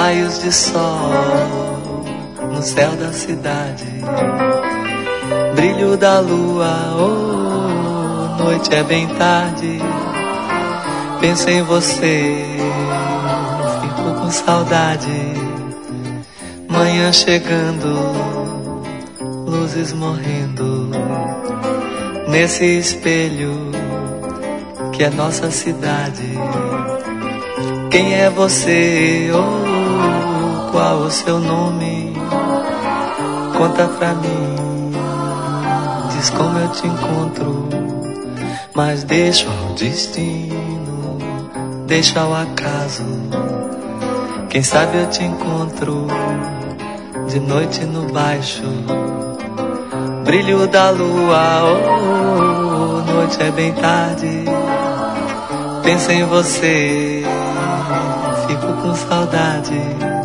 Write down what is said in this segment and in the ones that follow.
raios de sol no céu da cidade, brilho da lua, oh, noite é bem tarde. Penso em você, fico com saudade. Manhã chegando, luzes morrendo, nesse espelho que é nossa cidade. Quem é você? Oh, qual o seu nome? Conta pra mim, diz como eu te encontro. Mas deixa ao destino, deixa ao acaso. Quem sabe eu te encontro de noite no baixo, brilho da lua, oh, noite é bem tarde. Penso em você, fico com saudade.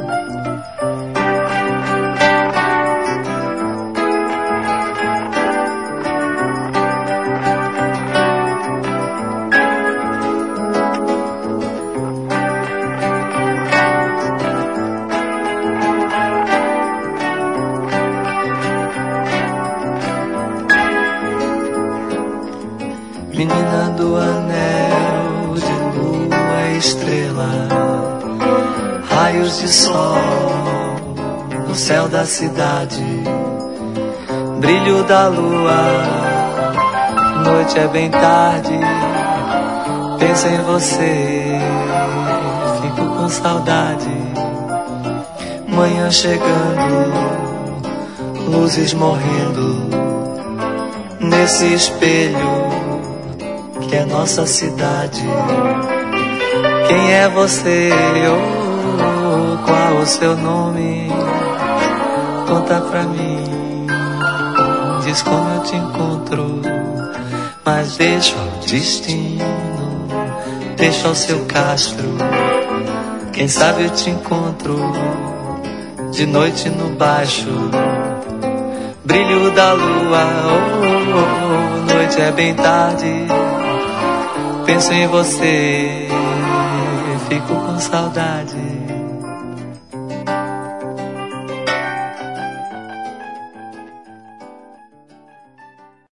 Menina do anel de lua e estrela, raios de sol no céu da cidade, brilho da lua, noite é bem tarde. Penso em você, fico com saudade. Manhã chegando, luzes morrendo, nesse espelho que é nossa cidade. Quem é você? Oh, qual o seu nome? Conta pra mim, diz como eu te encontro. Mas deixa ao destino, deixa ao seu castro. Quem sabe eu te encontro de noite no baixo, brilho da lua, oh, noite é bem tarde. Penso em você, fico com saudade.